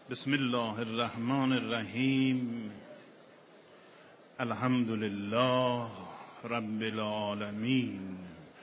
بسم الله الرحمن الرحیم. الحمد لله رب العالمین.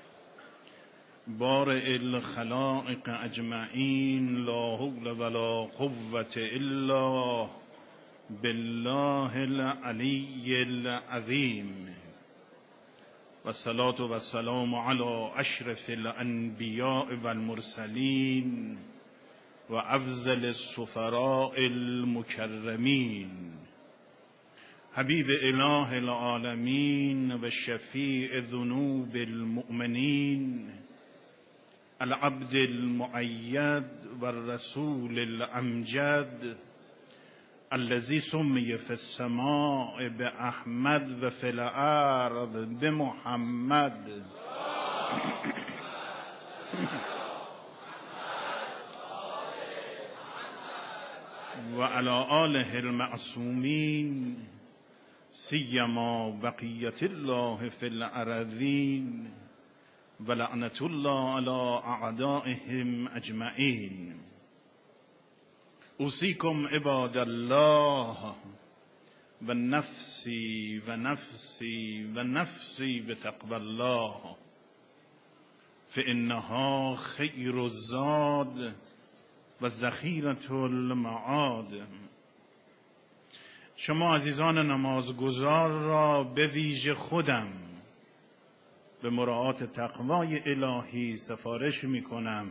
بارئ الخلائق اجمعین. لا حول ولا قوة الا بالله العلی العظیم. والصلاة والسلام علی اشرف الانبیاء والمرسلین و افضل السفراء المکرمین، حبیب اله العالمین و شفیع ذنوب المؤمنین، العبد المؤید و الرسول الامجد، الذي سمي في السماء بأحمد و في الارض بمحمد. و علی آله المعصومین، سیما بقیة الله فی الارضین و لعنة الله علی اعدائهم اجمعین. اوصیکم عباد الله و نفسی و نفسی و نفسی بتقوی الله، فانها خیر الزاد و ذخیرة المعاد. شما عزیزان نمازگزار را به ویژه خودم به مراعات تقوای الهی سفارش می کنم،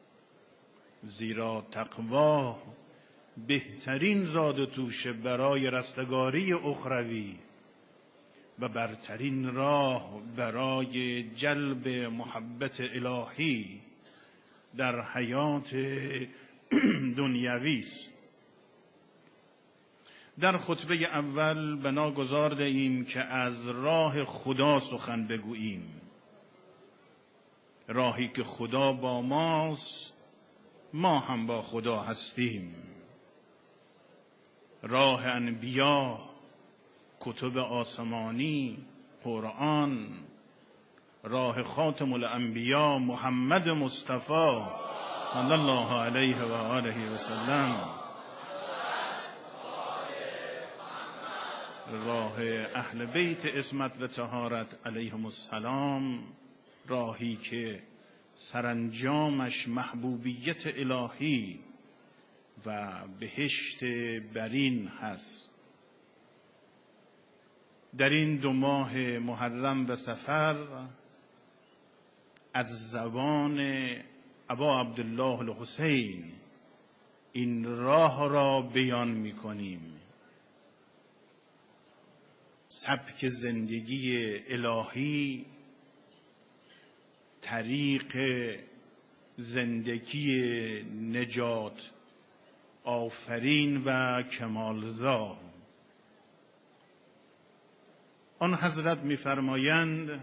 زیرا تقوا بهترین زاد و توشه برای رستگاری اخروی و برترین راه برای جلب محبت الهی در حیات دنیوی است. در خطبه اول بنا گذارده ایم که از راه خدا سخن بگوییم، راهی که خدا با ماست، ما هم با خدا هستیم. راه انبیا، کتب آسمانی، قرآن، راه خاتم الانبیا محمد مصطفی صلی الله علیه و آله و سلم، راه اهل بیت عصمت و طهارت علیهم السلام، راهی که سرانجامش محبوبیت الهی و بهشت برین هست. در این 2 ماه محرم و صفر از زبان ابا عبدالله الحسین این راه را بیان می کنیم. سبک زندگی الهی، طریق زندگی نجات آفرین و کمالزا. آن حضرت می‌فرمایند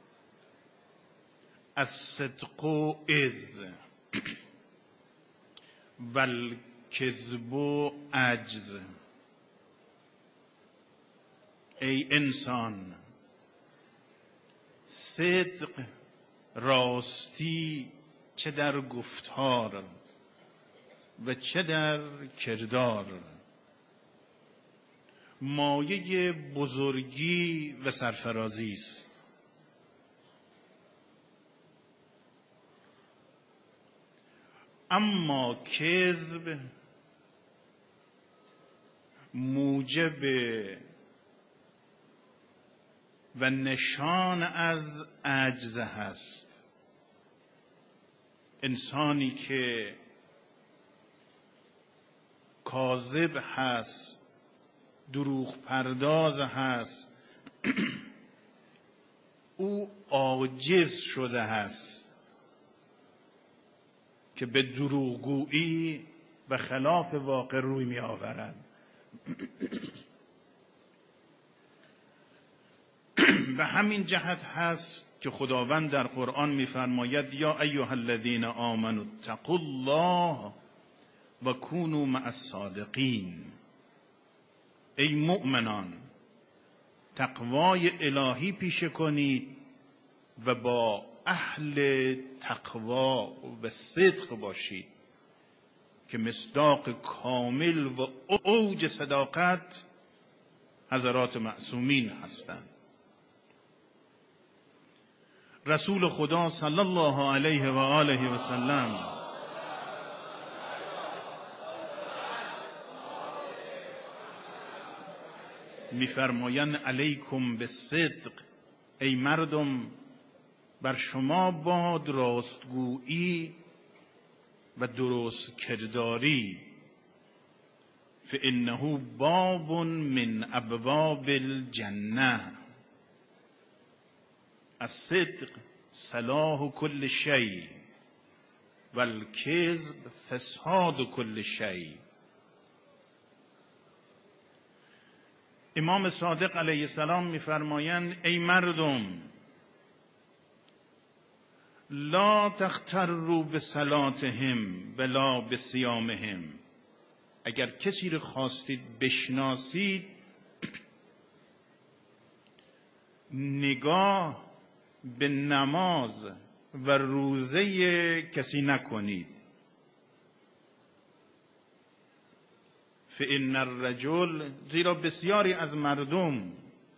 الصدق عز و الکذب عجز. ای انسان، صدق، راستی، چه در گفتار و چه در کردار، مایه بزرگی و سرفرازی است. اما کذب موجب و نشان از عجز هست. انسانی که کاذب هست، دروغ پرداز هست، او عاجز شده هست که به دروغگویی به خلاف واقع روی می آورد. به همین جهت هست که خداوند در قرآن می فرماید یا ایها الذین آمنوا اتقوا الله و کونوا مع الصادقین. ای مؤمنان، تقوای الهی پیشه کنید و با اهل تقوا و صدق باشید. که مصداق کامل و اوج صداقت حضرات معصومین هستند. رسول خدا صلی الله علیه و آله و سلم می‌فرمایند علیکم بالصدق، ای مردم بر شما باد راستگویی و درست کرداری، فانه باب من ابواب الجنه. الصدق صلاح کل شیء و الکذب فساد کل شیء. امام صادق علیه السلام می‌فرمایند ای مردم لا تغتروا بصلاتهم ولا بصیامهم. اگر کسی رو خواستید بشناسید نگاه به نماز و روزه کسی نکنید. فإن الرجل، زیرا بسیاری از مردم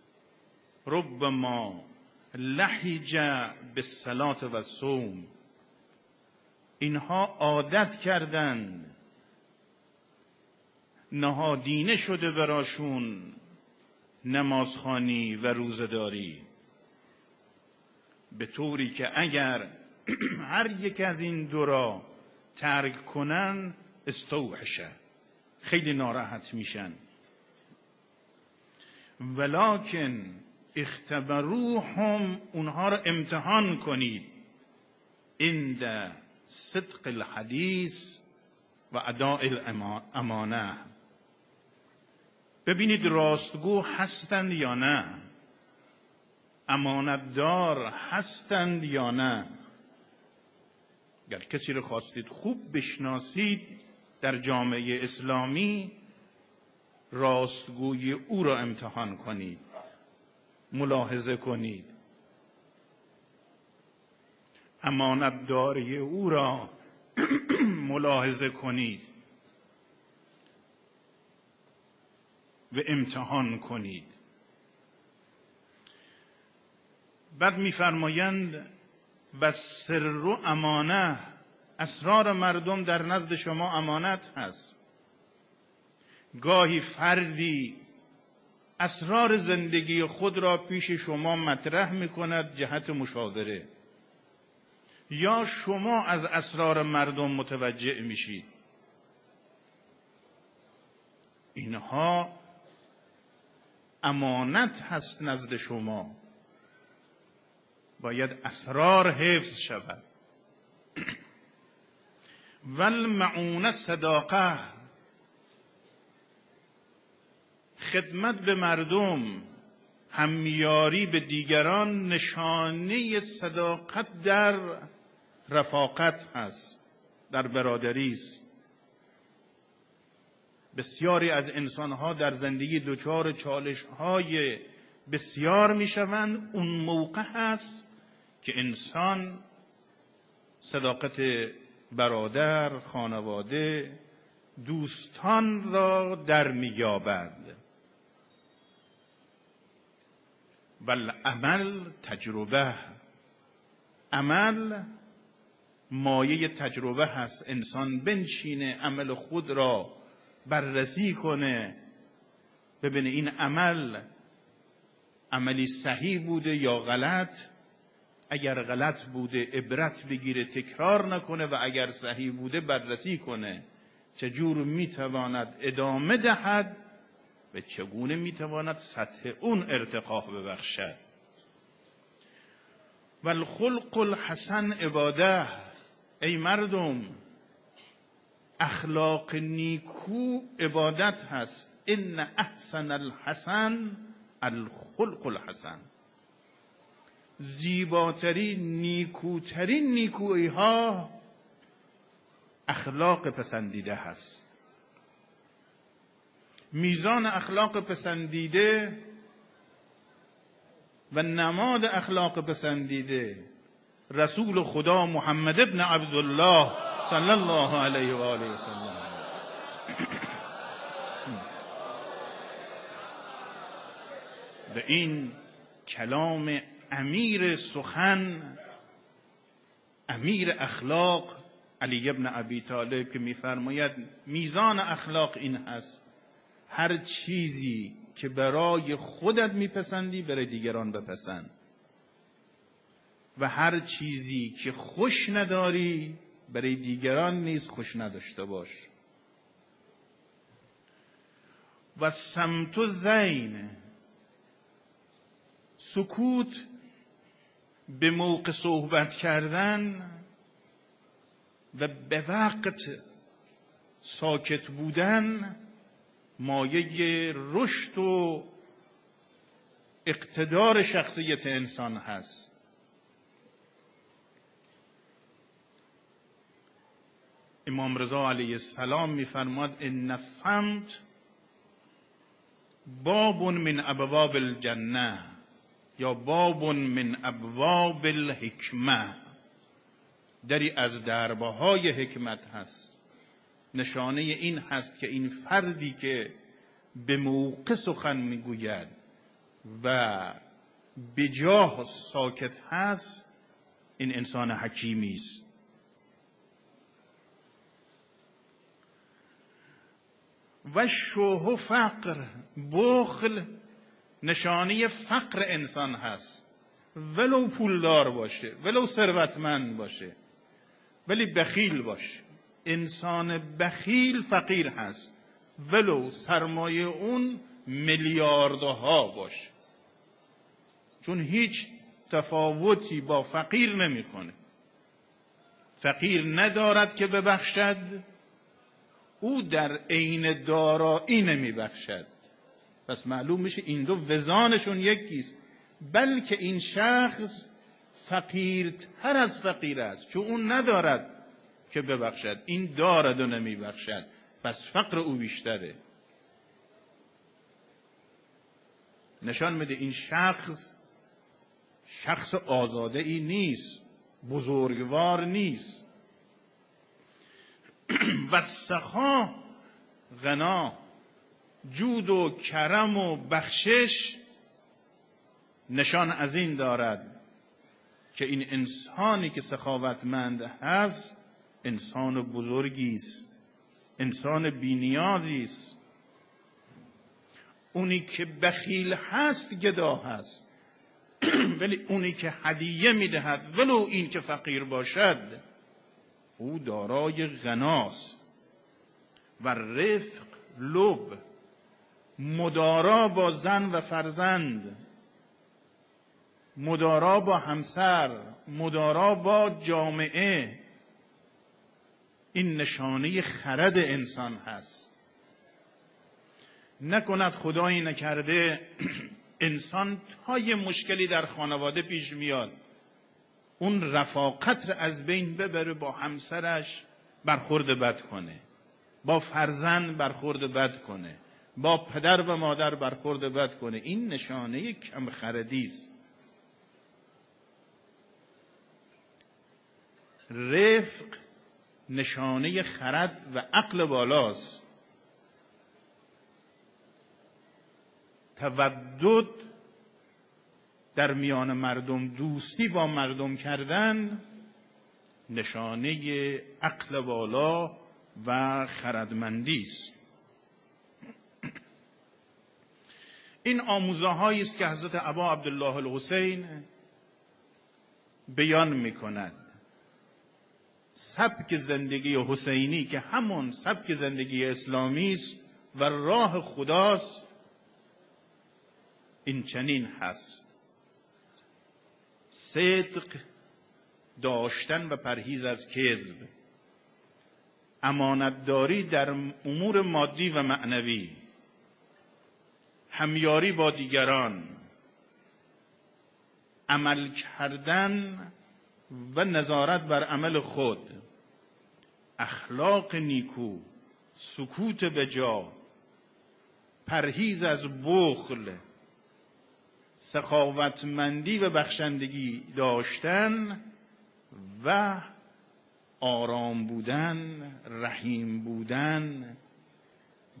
ربما لحج بالصلاة و الصوم، اینها عادت کردند، نهادینه شده براشون نمازخوانی و روزداری، به طوری که اگر هر یک از این دو را ترک کنن استوحشه، خیلی ناراحت میشن. ولکن اختبروهم، اونها را امتحان کنید، عند صدق الحدیث و اداء الامانه. ببینید راستگو هستند یا نه، امانتدار هستند یا نه. اگر کسی رو خواستید خوب بشناسید در جامعه اسلامی، راستگوی او را امتحان کنید، ملاحظه کنید، امانتداری او را ملاحظه کنید و امتحان کنید. بعد می‌فرمایند و سر و امانه، اسرار مردم در نزد شما امانت هست. گاهی فردی اسرار زندگی خود را پیش شما مطرح می‌کند جهت مشاوره، یا شما از اسرار مردم متوجه میشید. اینها امانت هست نزد شما، باید اسرار حفظ شود. والمعونه صداقه، خدمت به مردم، همیاری به دیگران نشانه صداقت در رفاقت هست، در برادری است. بسیاری از انسانها در زندگی دچار چالش‌های بسیار میشوند. اون موقع هست که انسان صداقت برادر، خانواده، دوستان را در می‌یابد. بل عمل تجربه، عمل مایه تجربه هست. انسان بنشینه عمل خود را بررسی کنه، ببینه این عملی صحیح بوده یا غلط. اگر غلط بوده عبرت بگیره، تکرار نکنه، و اگر صحیح بوده بررسی کنه چجور میتواند ادامه دهد و چگونه میتواند سطح اون ارتقا ببخشد. والخلق الحسن عباده، ای مردم اخلاق نیکو عبادت هست. ان احسن الحسن الخلق الحسن، زیباترین نیکوترین نیکویی ها اخلاق پسندیده هست. میزان اخلاق پسندیده و نماد اخلاق پسندیده رسول خدا محمد ابن عبدالله صلی الله علیه و آله و سلم به این کلام امیر سخن، امیر اخلاق علی ابن ابی طالب که میفرماید میزان اخلاق این هست هر چیزی که برای خودت میپسندی برای دیگران بپسند و هر چیزی که خوش نداری برای دیگران نیز خوش نداشته باش. و سمت زین، سکوت به موقع صحبت کردن و به وقت ساکت بودن مایه رشد و اقتدار شخصیت انسان هست. امام رضا علیه السلام می‌فرماد ان الصمت باب من ابواب الجنه یا باب من ابواب الحکمه، دری از دربه‌های حکمت هست. نشانه این هست که این فردی که به موقع سخن میگوید و به جاه ساکت هست این انسان حکیمی است. و شوه فقر، بخل نشانه فقر انسان هست، ولو پولدار باشه ولو ثروتمند باشه ولی بخیل باشه. انسان بخیل فقیر هست ولو سرمایه اون میلیاردها باشه، چون هیچ تفاوتی با فقیر نمیکنه. فقیر ندارد که ببخشد، او در عین دارایی نمیبخشد. پس معلوم میشه این دو وزانشون یکیست، بلکه این شخص فقیرتر از فقیر است، چون اون ندارد که ببخشد، این دارد و نمیبخشد، پس فقر او بیشتره. نشان میده این شخص آزاده ای نیست، بزرگوار نیست. و سخا غنا، جود و کرم و بخشش نشان از این دارد که این انسانی که سخاوتمند هست انسان بزرگی است، انسان بی‌نیازی است. اونی که بخیل هست گدا هست، ولی اونی که هدیه میدهد ولو این که فقیر باشد او دارای غناست. و رفق لب، مدارا با زن و فرزند، مدارا با همسر، مدارا با جامعه، این نشانه خرد انسان هست. نکند خدایی نکرده انسان تا یه مشکلی در خانواده پیش میاد اون رفاقت را از بین ببره، با همسرش برخورد بد کنه، با فرزند برخورد بد کنه، با پدر و مادر برخورد بد کنه. این نشانه کم خردی است. رفق نشانه خرد و عقل بالاست. تودد در میان مردم، دوستی با مردم کردن نشانه عقل بالا و خردمندی است. این آموزه هایی است که حضرت ابا عبدالله الحسین بیان می‌کند. سبک زندگی حسینی که همون سبک زندگی اسلامی است و راه خداست این چنین هست: صدق داشتن و پرهیز از کذب، امانتداری در امور مادی و معنوی، همیاری با دیگران، عمل کردن و نظارت بر عمل خود، اخلاق نیکو، سکوت بجا، پرهیز از بخل، سخاوتمندی و بخشندگی داشتن و آرام بودن، رحیم بودن،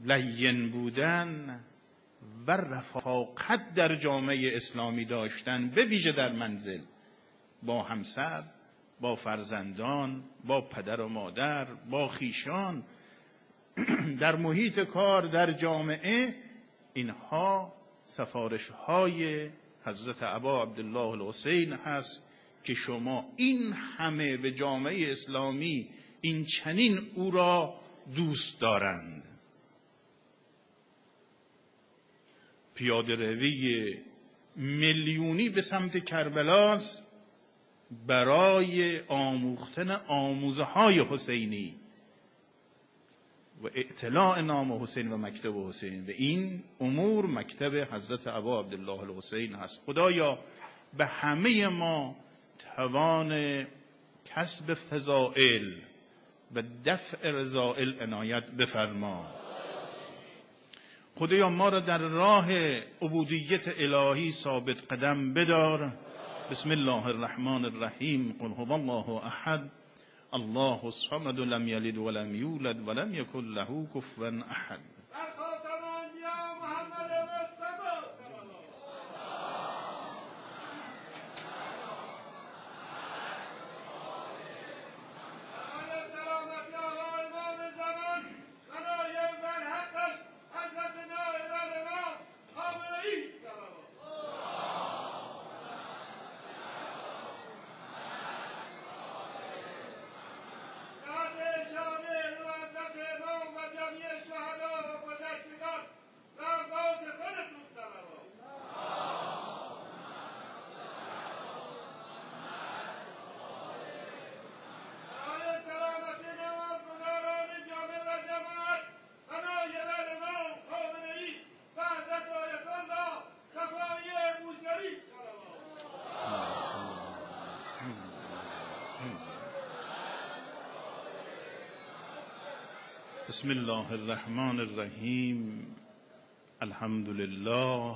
لین بودن و رفاقت در جامعه اسلامی داشتن، به ویژه در منزل، با همسر، با فرزندان، با پدر و مادر، با خویشان، در محیط کار، در جامعه، اینها سفارش‌های حضرت ابا عبدالله الحسین هست که شما این همه به جامعه اسلامی این چنین او را دوست دارند. پیاده روی میلیونی به سمت کربلاست برای آموختن آموزه‌های حسینی و اطلاع نام حسین و مکتب حسین، و این امور مکتب حضرت ابا عبدالله الحسین هست. خدایا به همه ما توان کسب فضائل و دفع رذائل عنایت بفرما. خدایا ما را در راه عبودیت الهی ثابت قدم بدار. بسم الله الرحمن الرحیم. قل هو الله احد الله الصمد لم یلد ولم یولد ولم یکن له کفوا احد. بسم الله الرحمن الرحیم. الحمد لله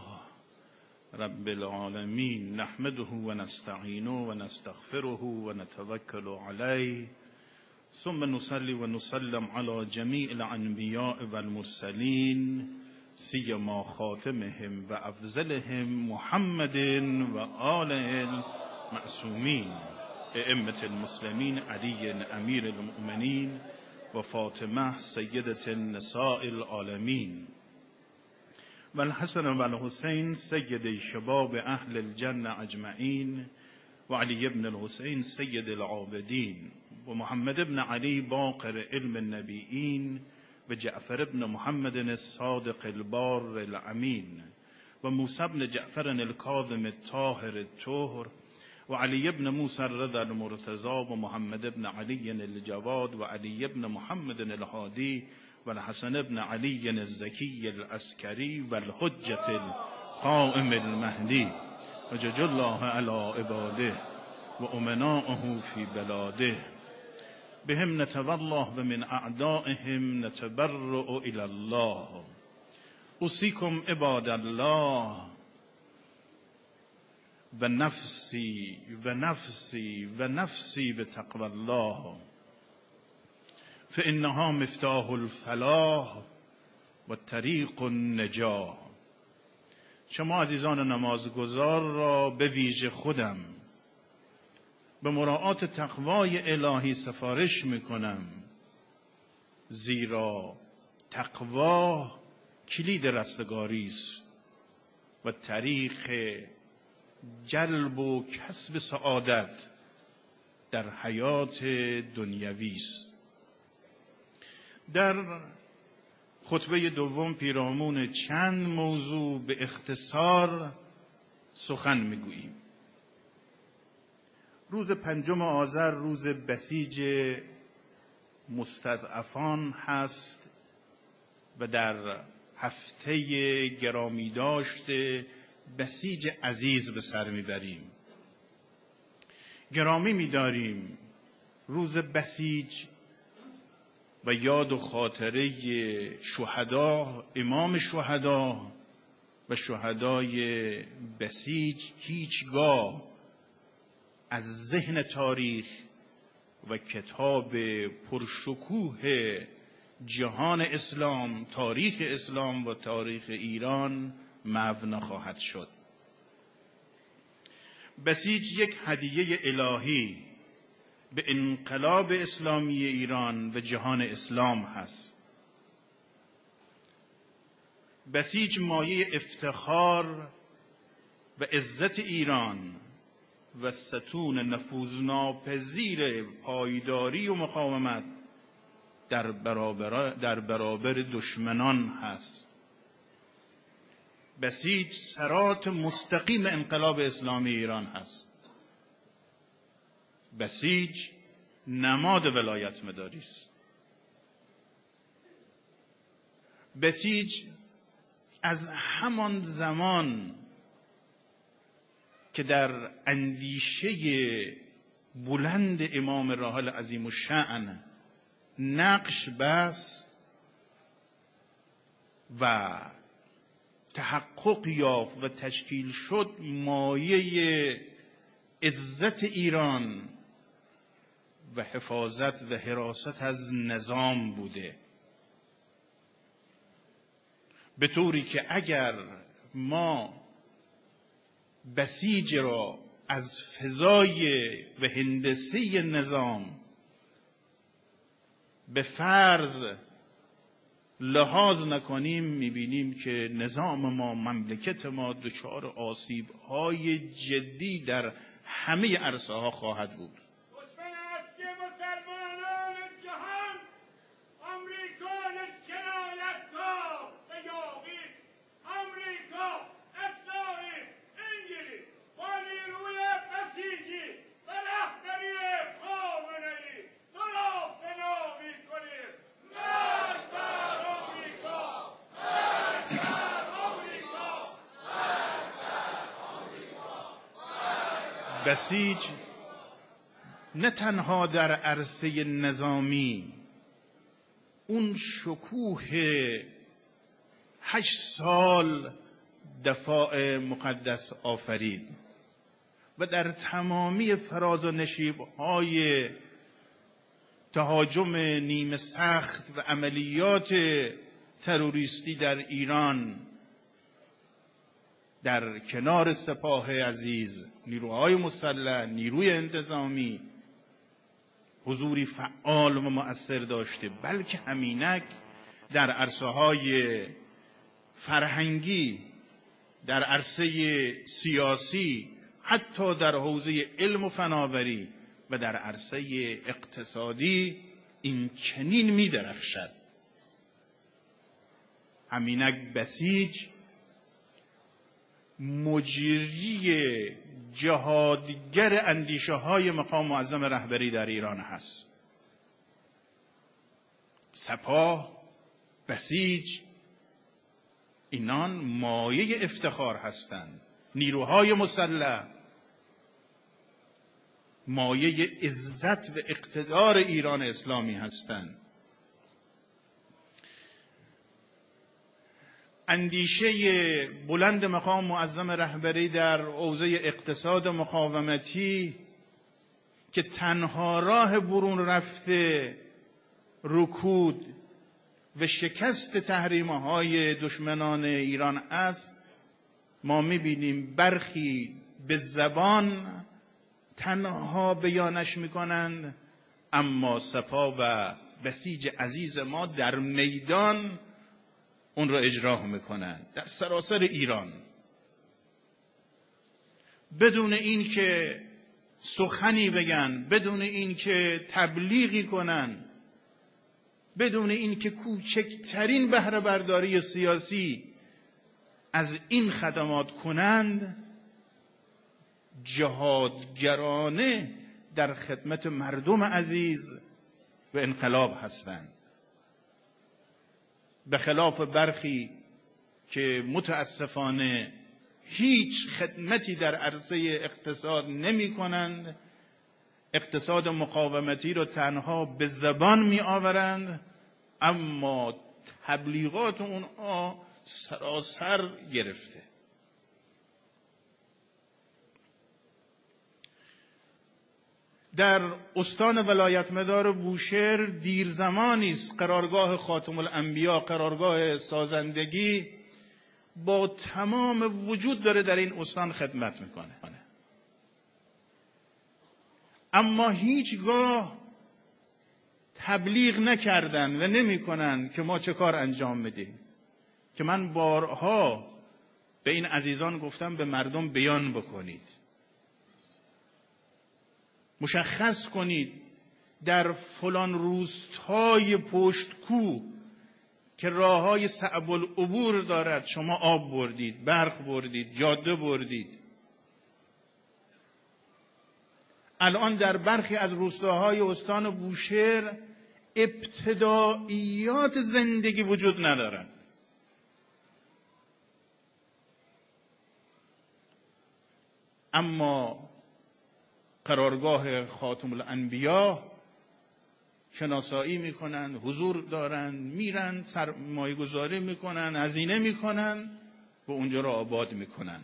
رب العالمین، نحمده و نستعینه و نستغفره و نتوکل علیه، ثم نصلی و نسلم علی جمیع الانبیاء و المرسلین، سیما خاتمهم و افضلهم محمد و آله المعصومین، ائمة المسلمین علی امیر المؤمنین و فاطمه سیدة النساء العالمین و الحسن و الحسین سید شباب اهل الجنه اجمعین و علی ابن الحسین سید العابدین و محمد ابن علی باقر علم النبیین و جعفر ابن محمد الصادق البار الامین و موسی ابن جعفر الکاظم الطاهر الطهر و علی ابن موسی الرضا المرتضی و محمد ابن علی الجواد و علی ابن محمد الهادی و الحسن ابن علی الزکی العسکری و الحجة القائم المهدی و جج الله علی عباده و امناءه فی بلاده بهم نتولى و من اعدائهم نتبرأ الی الله. اوصیکم عباد الله و نفسی و نفسی و نفسی بتقوی الله فانها مفتاح الفلاح و طریق النجاح. شما عزیزان نمازگزار را به ویژه خودم به مراعات تقوای الهی سفارش میکنم، زیرا تقوا کلید رستگاری است و طریق جلب و کسب سعادت در حیات دنیوی است. در خطبه دوم پیرامون چند موضوع به اختصار سخن میگوییم. روز 5 آذر روز بسیج مستضعفان هست و در هفته گرامی داشته بسیج عزیز به سر میبریم. گرامی می‌داریم روز بسیج و یاد و خاطره شهدا، امام شهدا و شهدای بسیج هیچگاه از ذهن تاریخ و کتاب پرشکوه جهان اسلام، تاریخ اسلام و تاریخ ایران محو نخواهد شد. بسیج یک هدیه الهی به انقلاب اسلامی ایران و جهان اسلام هست. بسیج مایه افتخار و عزت ایران و ستون نفوذناپذیر پایداری و مقاومت در برابر دشمنان هست. بسیج صراط مستقیم انقلاب اسلامی ایران هست. بسیج نماد ولایت مداری است. بسیج از همان زمان که در اندیشه بلند امام راحل عظیم الشأن نقش بست و تحقق یافت و تشکیل شد، مایه عزت ایران و حفاظت و حراست از نظام بوده، به طوری که اگر ما بسیج را از فضای و هندسه نظام به فرض لحاظ نکنیم، میبینیم که نظام ما، مملکت ما دچار آسیب‌های جدی در همه عرصه‌ها خواهد بود. بسیج نه تنها در عرصه نظامی اون شکوه 8 سال دفاع مقدس آفرید و در تمامی فراز و نشیب‌های تهاجم نیمه سخت و عملیات تروریستی در ایران در کنار سپاه عزیز، نیروهای مسلح، نیروی انتظامی حضوری فعال و مؤثر داشته، بلکه همینک در عرصه‌های فرهنگی، در عرصه سیاسی، حتی در حوزه علم و فناوری و در عرصه اقتصادی این چنین می درخشد. همینک بسیج مجری جهادگر اندیشه های مقام معظم رهبری در ایران هست. سپاه، بسیج، اینان مایه افتخار هستند. نیروهای مسلح مایه عزت و اقتدار ایران اسلامی هستند. اندیشه بلند مقام معظم رهبری در حوزه اقتصاد مقاومتی که تنها راه برون رفته رکود و شکست تحریم‌های دشمنان ایران است، ما می‌بینیم برخی به زبان تنها بیانش می‌کنند، اما سپاه و بسیج عزیز ما در میدان اون را اجرا میکنند در سراسر ایران، بدون این که سخنی بگن، بدون این که تبلیغی کنن، بدون این که کوچکترین بهره برداری سیاسی از این خدمات کنند، جهادگرانه در خدمت مردم عزیز و انقلاب هستند. به خلاف برخی که متاسفانه هیچ خدمتی در عرصه اقتصاد نمی کنند، اقتصاد مقاومتی رو تنها به زبان می آورند، اما تبلیغات اونها سراسر گرفته. در استان ولایت مدار بوشهر دیر زمانی است قرارگاه خاتم الانبیا، قرارگاه سازندگی با تمام وجود داره در این استان خدمت میکنه، اما هیچگاه تبلیغ نکردن و نمیکنن که ما چه کار انجام میدیم. که من بارها به این عزیزان گفتم به مردم بیان بکنید، مشخص کنید در فلان روستای پشت کوه که راههای صعب العبور دارد شما آب بردید، برق بردید، جاده بردید. الان در برخی از روستاهای استان بوشهر ابتداییات زندگی وجود ندارد. اما قرارگاه خاتم الانبیا شناسایی میکنن، حضور دارن، میرن سرمایه گذاری میکنن، هزینه میکنن و اونجا را آباد میکنن.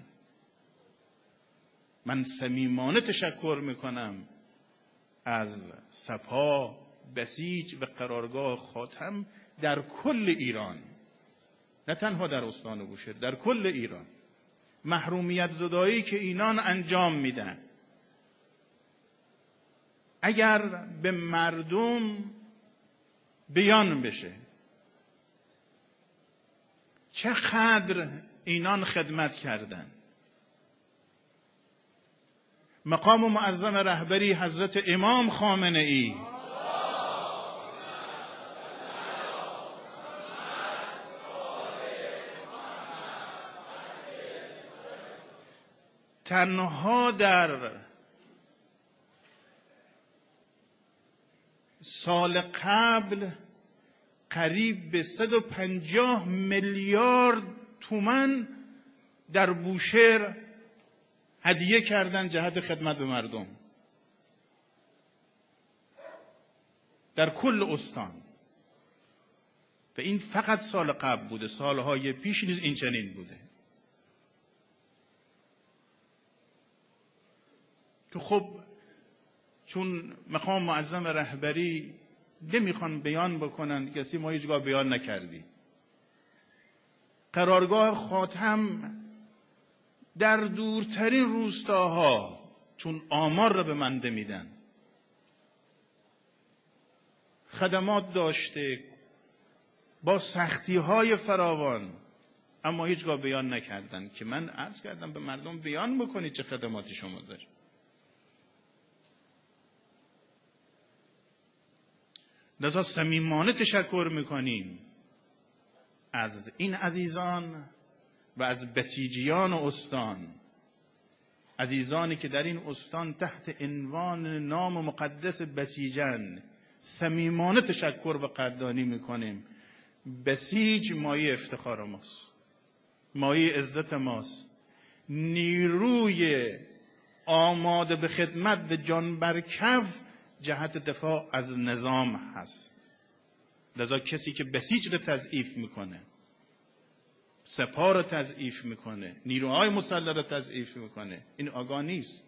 من صمیمانه تشکر میکنم از سپاه، بسیج و قرارگاه خاتم در کل ایران، نه تنها در استان بوشهر، در کل ایران. محرومیت زدایی که اینان انجام میدن اگر به مردم بیان بشه چقدر اینان خدمت کردن. مقام معظم رهبری حضرت امام خامنه ای تنها در سال قبل قریب به 150 میلیارد تومان در بوشهر هدیه کردن جهت خدمت به مردم در کل استان. و این فقط سال قبل بوده، سالهای پیش نیز این چنین بوده. که خب چون مقام معظم رهبری نمیخوان بیان بکنن، کسی ما هیچگاه بیان نکردی. قرارگاه خاتم در دورترین روستاها چون آمار را به من میدن خدمات داشته با سختی‌های فراوان، اما هیچگاه بیان نکردن. که من عرض کردم به مردم بیان بکنید چه خدماتی شما دارید. لذا صمیمانه تشکر میکنیم از این عزیزان و از بسیجیان استان، عزیزانی که در این استان تحت عنوان نام مقدس بسیجن. صمیمانه تشکر و قدردانی میکنیم. بسیج مایه افتخار ماست، مایه عزت ماست، نیروی آماده به خدمت به جان برکف جهت دفاع از نظام هست. لذا کسی که بسیج رو تضعیف میکنه، سپاه رو تضعیف میکنه، نیروهای مسلح رو تضعیف میکنه، این آگاه نیست.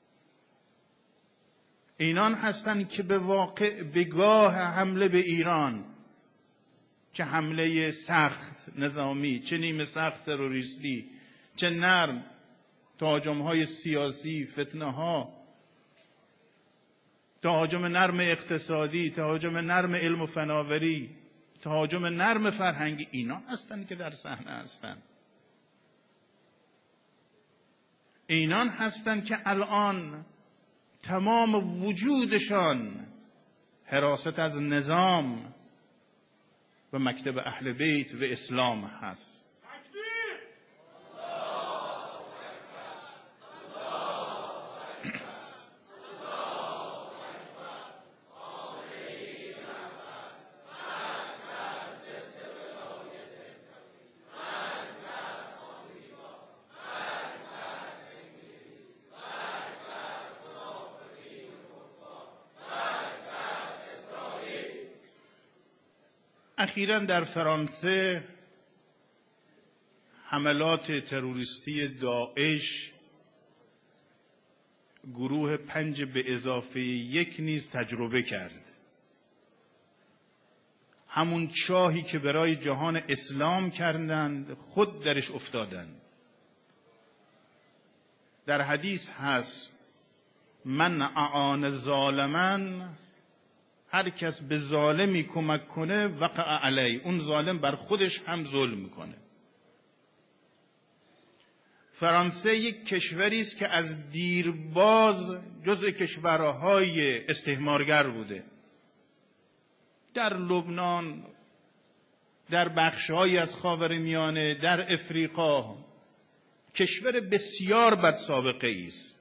اینان هستن که به واقع بگاه حمله به ایران، چه حمله سخت نظامی، چه نیمه سخت تروریستی، چه نرم تهاجم‌های سیاسی، فتنه‌ها، تهاجم نرم اقتصادی، تهاجم نرم علم و فناوری، تهاجم نرم فرهنگی، اینا هستن که در صحنه هستن. اینان هستن که الان تمام وجودشان حراست از نظام و مکتب اهل بیت و اسلام هست. اخیراً در فرانسه حملات تروریستی داعش گروه 5 به اضافه 1 نیز تجربه کرد. همون چاهی که برای جهان اسلام کردند خود درش افتادند. در حدیث هست من اعان ظالمن، هر کس به ظالمی کمک کنه وقع علی، اون ظالم بر خودش هم ظلم میکنه. فرانسه یک کشوری است که از دیرباز جزء کشورهای استعمارگر بوده. در لبنان، در بخش‌هایی از خاورمیانه، در افریقا، کشور بسیار بد سابقه است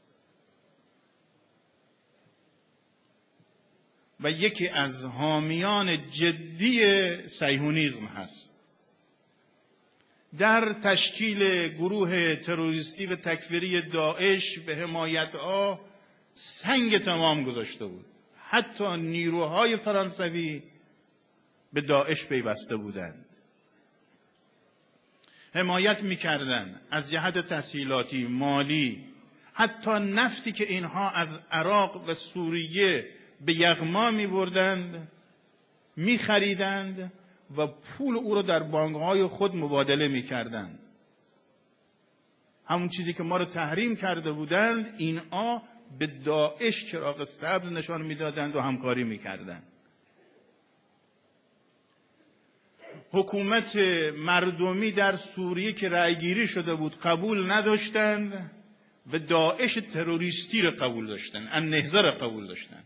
و یکی از حامیان جدی صهیونیسم هست. در تشکیل گروه تروریستی و تکفیری داعش به حمایت‌ها سنگ تمام گذاشته بود. حتی نیروهای فرانسوی به داعش پیوسته بودند، حمایت می‌کردند از جهت تسهیلاتی، مالی، حتی نفتی که اینها از عراق و سوریه به یغما می‌بردند می‌خریدند و پول او را در بانک‌های خود مبادله می‌کردند. همون چیزی که ما را تحریم کرده بودند اینها به داعش چراغ سبز نشان می‌دادند و همکاری می‌کردند. حکومت مردمی در سوریه که رأیگیری شده بود قبول نداشتند و داعش تروریستی را قبول داشتند، النهضه را قبول داشتند.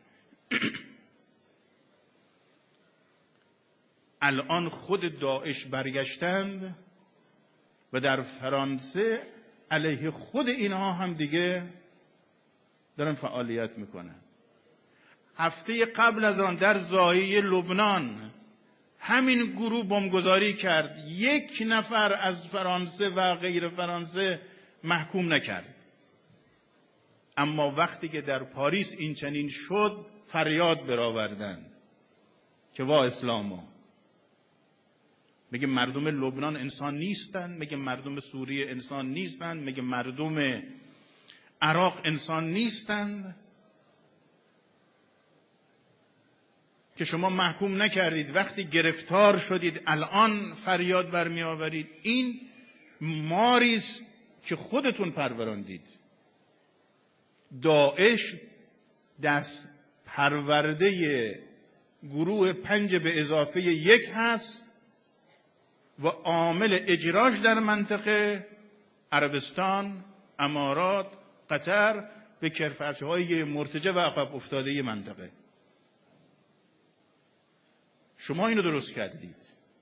الان خود داعش برگشتند و در فرانسه علیه خود اینها هم دیگه دارن فعالیت میکنن. هفته قبل از آن در ضاحیه لبنان همین گروه بمبگذاری کرد. 1 نفر از فرانسه و غیر فرانسه محکوم نکرد. اما وقتی که در پاریس این چنین شد فریاد برآوردند که وا اسلامو. میگه مردم لبنان انسان نیستند، میگه مردم سوریه انسان نیستند، میگه مردم عراق انسان نیستند که شما محکوم نکردید، وقتی گرفتار شدید الان فریاد برمی آورید. این ماری است که خودتون پروراندید. داعش دست پرورده گروه 5 به اضافه 1 هست و عامل اجراش در منطقه عربستان، امارات، قطر به کشورهای مرتجع و عقب افتاده منطقه. شما اینو درست کردید.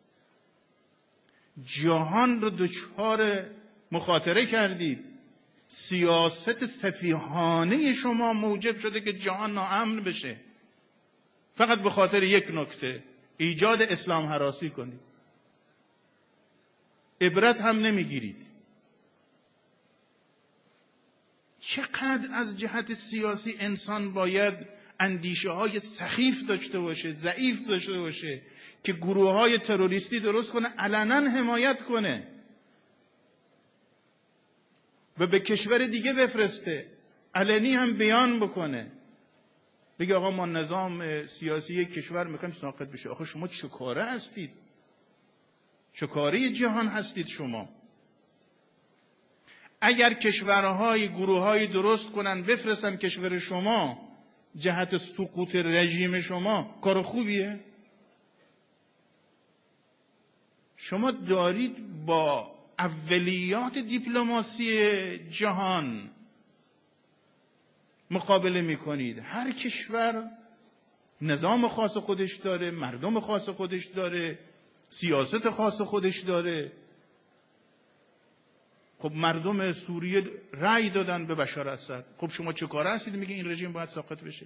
جهان رو دچار مخاطره کردید. سیاست سفیهانه شما موجب شده که جهان ناامن بشه. فقط به خاطر یک نکته، ایجاد اسلام هراسی کنید. عبرت هم نمیگیرید. چقدر از جهت سیاسی انسان باید اندیشه های سخیف داشته باشه، ضعیف داشته باشه که گروه های تروریستی درست کنه، علنا حمایت کنه و به کشور دیگه بفرسته، علنی هم بیان بکنه، بگه آقا ما نظام سیاسی کشور میخوایم ساقط بشه. آخه شما چه کاره هستید؟ چه کاره جهان هستید شما؟ اگر کشورهای گروههای درست کنن بفرستن کشور شما جهت سقوط رژیم شما، کار خوبیه؟ شما دارید با اولیات دیپلماسی جهان مقابله میکنید. هر کشور نظام خاص خودش داره، مردم خاص خودش داره، سیاست خاص خودش داره. خب مردم سوریه رأی دادن به بشار اسد. خب شما چه کاره هستید میگه این رژیم باید ساقط بشه؟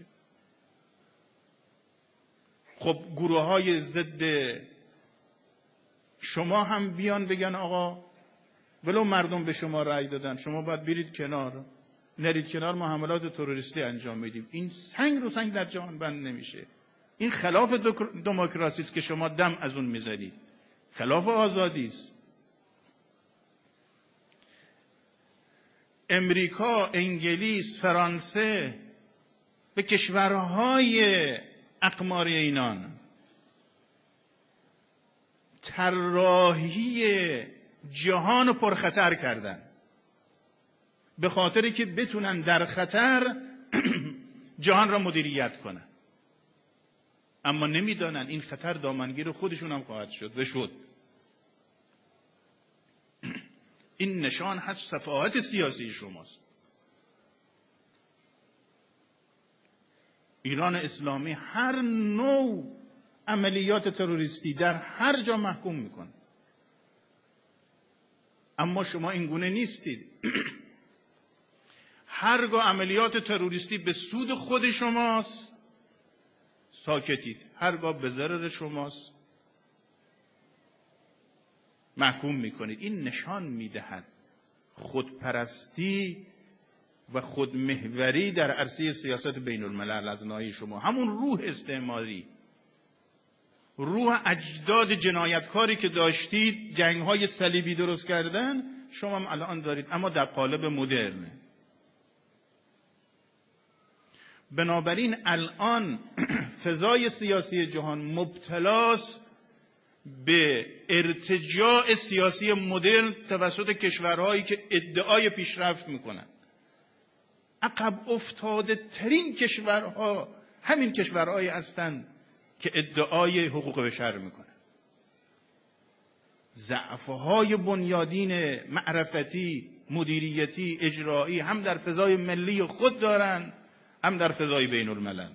خب گروه های ضد شما هم بیان بگن آقا ولو مردم به شما رأی دادن شما باید برید کنار، نرید کنار، ما حملات تروریستی انجام میدیم. این سنگ رو سنگ در جهان بند نمیشه. این خلاف دموکراسی است که شما دم از اون میزنید، خلاف آزادی است. امریکا، انگلیس، فرانسه به کشورهای اقماری اینان طراحی جهان رو پرخطر کردن به خاطری که بتونن در خطر جهان را مدیریت کنن، اما نمیدانن این خطر دامنگیر خودشون هم خواهد شد و شد. این نشان هست سفاهت سیاسی شماست. ایران اسلامی هر نوع عملیات تروریستی در هر جا محکوم میکنه، اما شما این گونه نیستید. هرگاه عملیات تروریستی به سود خود شماست ساکتید، هرگاه به ضرر شماست محکوم میکنید. این نشان میدهد خودپرستی و خودمحوری در عرصه سیاست بین الملل از ناحیه شما، همون روح استعماری، روح اجداد جنایتکاری که داشتید، جنگ‌های صلیبی درست کردن، شما هم الان دارید، اما در قالب مدرن. بنابراین الان فضای سیاسی جهان مبتلاست به ارتجاع سیاسی مدرن توسط کشورهایی که ادعای پیشرفت میکنن. عقب افتاده ترین کشورها همین کشورهایی هستند که ادعای حقوق بشر میکنن. ضعف‌های بنیادین معرفتی، مدیریتی، اجرایی هم در فضای ملی خود دارن، هم در فضای بین الملل.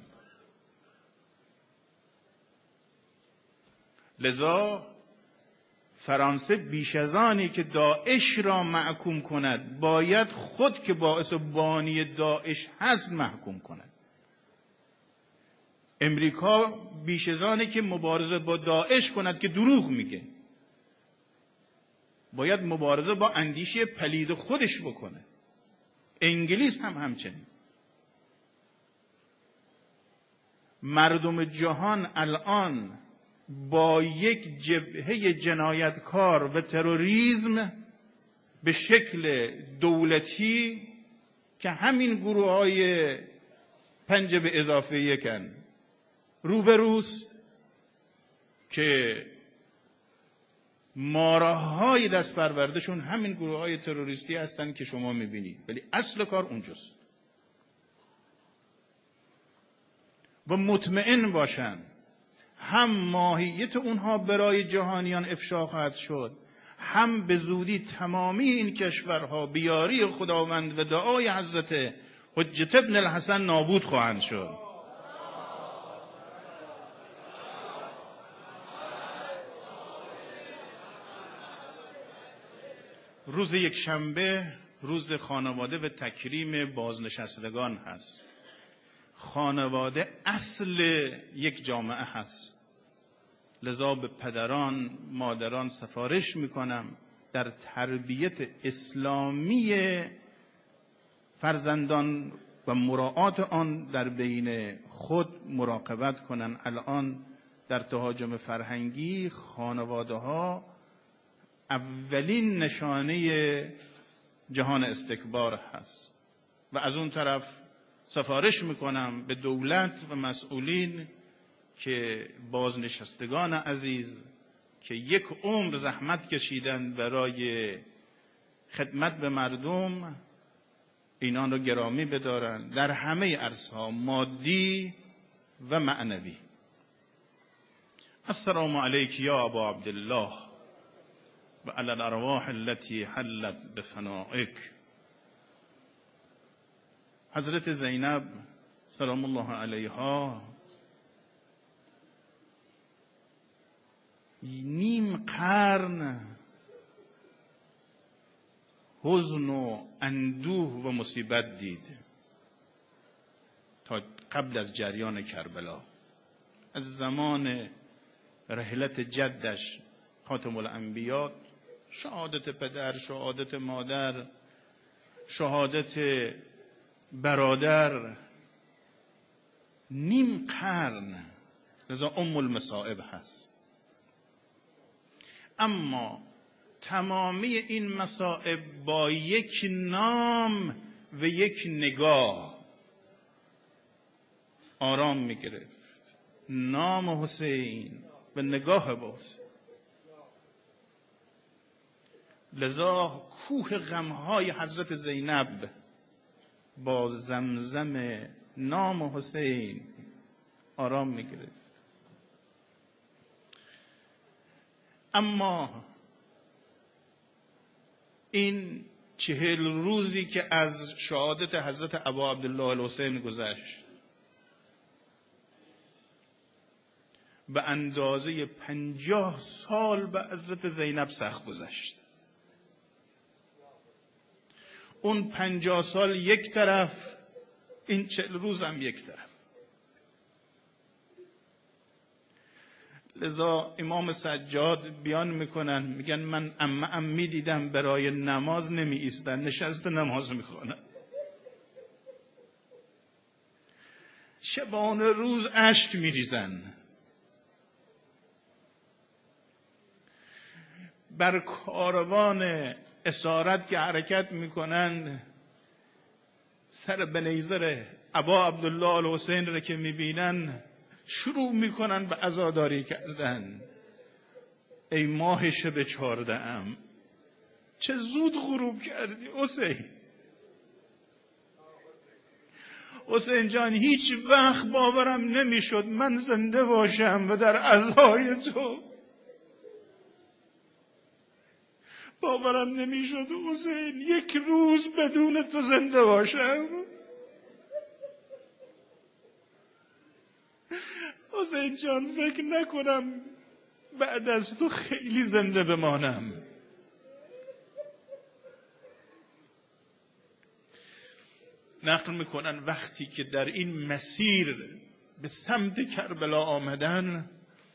لذا فرانسه بیش از آنی که داعش را محکوم کند باید خود که باعث بانی داعش هست محکوم کند. امریکا بیش از آنی که مبارزه با داعش کند که دروغ میگه، باید مبارزه با اندیشه پلید خودش بکنه. انگلیس هم همچنین. مردم جهان الان با یک جبهه جنایتکار و تروریسم به شکل دولتی که همین گروه‌های پنج به اضافه یکن روبروست که ماراهای دست پروردهشون همین گروه‌های تروریستی هستن که شما میبینید، ولی اصل کار اونجاست. و مطمئن باشن هم ماهیت اونها برای جهانیان افشا خواهد شد، هم به زودی تمامی این کشورها بیاری خداوند و دعای حضرت حجت ابن الحسن نابود خواهند شد. روز یکشنبه روز خانواده و تکریم بازنشستگان هست. خانواده اصل یک جامعه هست. لذا به پدران، مادران سفارش میکنم در تربیت اسلامی فرزندان و مراعات آن در بین خود مراقبت کنن. الان در تهاجم فرهنگی خانواده ها اولین نشانه جهان استکبار هست و از اون طرف سفارش میکنم به دولت و مسئولین که بازنشستگان عزیز که یک عمر زحمت کشیدن برای خدمت به مردم، اینان رو گرامی بدارن در همه عرصه‌ها مادی و معنوی. السلام علیک یا ابا عبدالله و علی الارواح التي حلت بفنائک. حضرت زینب سلام الله علیها نیم قرن حزن و اندوه و مصیبت دید تا قبل از جریان کربلا. از زمان رحلت جدش خاتم الانبیا، شهادت پدر، شهادت مادر، شهادت برادر، نیم قرن. لذا ام المصائب هست. اما تمامی این مصائب با یک نام و یک نگاه آرام می گرفت. نام حسین و نگاه با حسین. لذا کوه غمهای حضرت زینب با زمزم نام حسین آرام می گرفت. اما این 40 روزی که از شهادت حضرت ابا عبدالله الحسین گذشت به اندازه 50 سال به حضرت زینب سخت گذشت. اون 50 سال یک طرف، این 40 روز هم یک طرف. لذا امام سجاد بیان میکنن، میگن من عمه‌ام میدیدم برای نماز نمی ایستن، نشست نماز میخوانن. شبانه روز اشک میریزن. بر کاروان اسارت که حرکت میکنند سر به نیزر ابا عبدالله الحسین را که میبینن شروع میکنن به عزاداری کردن. ای ماه شب 14 چه زود غروب کردی حسین. حسین جان هیچ وقت باورم نمیشد من زنده باشم و در عزای تو. باورم نمیشد حسین یک روز بدون تو زنده باشم. حسین جان فکر نکنم بعد از تو خیلی زنده بمانم. نقل میکنن وقتی که در این مسیر به سمت کربلا آمدن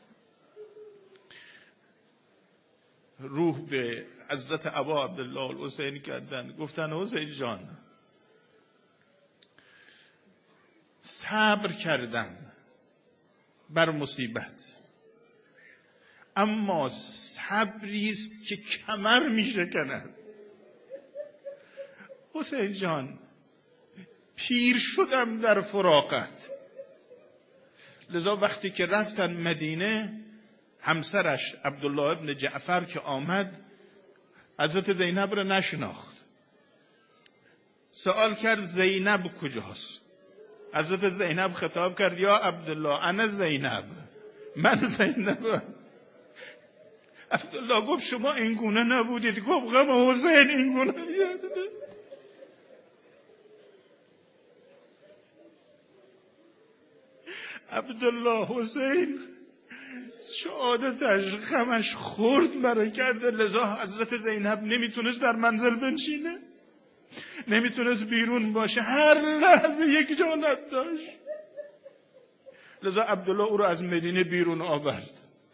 روح به حضرت ابا عبدالله الحسین کردن، گفتن حسین جان صبر کردن بر مصیبت، اما صبری است که کمر می شکند. حسین جان پیر شدم در فراقت. لذا وقتی که رفتن مدینه همسرش عبدالله ابن جعفر که آمد حضرت زینب را نشناخت. سوال کرد زینب کجاست؟ حضرت زینب خطاب کرد یا عبدالله انا زینب، من زینبم. عبدالله گفت شما اینگونه نبودید. گفت غم حسین اینگونه میاد. عبدالله حسین شهادتش غمش خورد برای کرده. لذا حضرت زینب نمیتونست در منزل بنشینه، نمیتونست بیرون باشه، هر لحظه یک جانت داشت. لذا عبدالله او رو از مدینه بیرون آورد.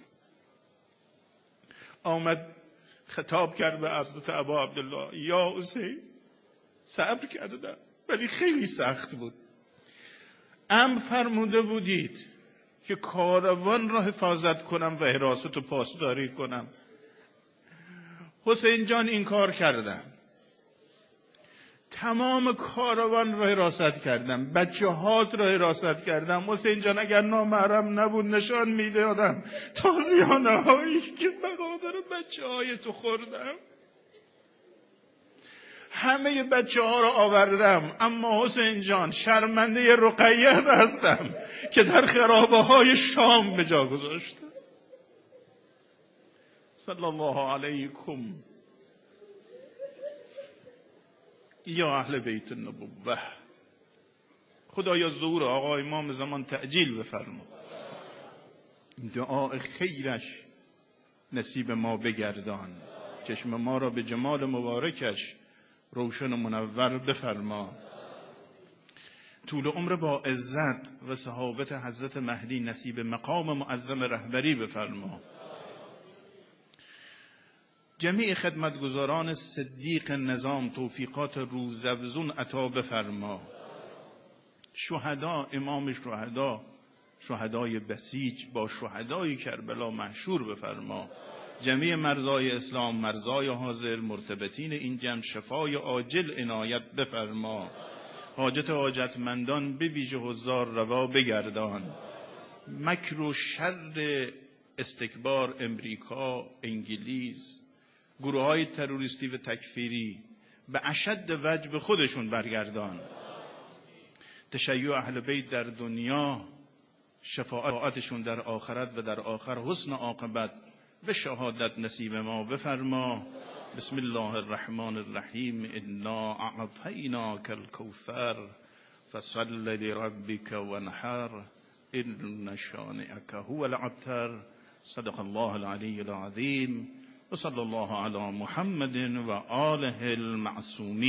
آمد خطاب کرد به حضرت ابا عبدالله یا حسین صبر کردم ولی خیلی سخت بود. امر فرموده بودید که کاروان را حفاظت کنم و حراست و پاسداری کنم. حسین جان این کار کردم. تمام کاروان را حراست کردم، بچه هات را حراست کردم. حسین جان اگر نامحرم نبود نشان میدادم تازیانه هایی که بقادر بچه های تو خوردم. همه بچه ها را آوردم، اما حسین جان شرمنده رقیه هستم که در خرابه های شام به جا گذاشتم. صلی الله علیکم یا اهل بیت النبوه. خدایا ظهور آقا امام زمان تعجیل بفرما. دعای خیرش نصیب ما بگردان. چشم ما را به جمال مبارکش روشن و منور بفرما. طول عمر با عزت و صحابت حضرت مهدی نصیب مقام معظم رهبری بفرما. جمیع خدمتگزاران صدیق نظام توفیقات روزافزون عطا بفرما. شهدا، امام شهدا، شهدای بسیج با شهدای کربلا محشور بفرما. جمیع مرزای اسلام، مرزای حاضر، مرتبطین این جمع شفای عاجل عنایت بفرما. حاجت حاجتمندان به ویژه حضار روا بگردان. مکر و شر استکبار امریکا، انگلیس، گروه های تروریستی و تکفیری به اشد وجه به خودشون برگردان. تشیع اهل بیت در دنیا، شفاعتشون در آخرت و در آخر حسن عاقبت به شهادت نصیب ما بفرما. بسم الله الرحمن الرحیم. انا اعطیناک الکوثر فصل لربک وانحر ان شانئک هو الابتر. صدق الله العلی العظیم و صلی الله علی محمد و آله المعصومین.